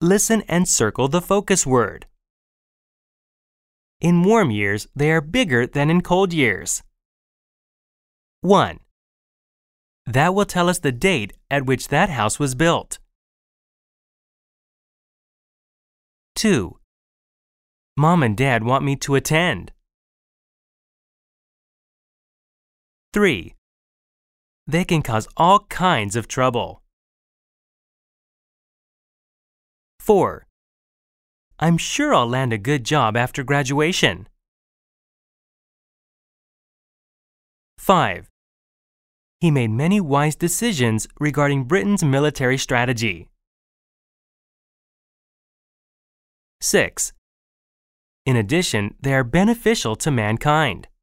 Listen and circle the focus word. In warm years, they are bigger than in cold years. 1. That will tell us the date at which that house was built. 2. Mom and Dad want me to attend. 3. They can cause all kinds of trouble. 4. I'm sure I'll land a good job after graduation. 5. He made many wise decisions regarding Britain's military strategy. 6. In addition, they are beneficial to mankind.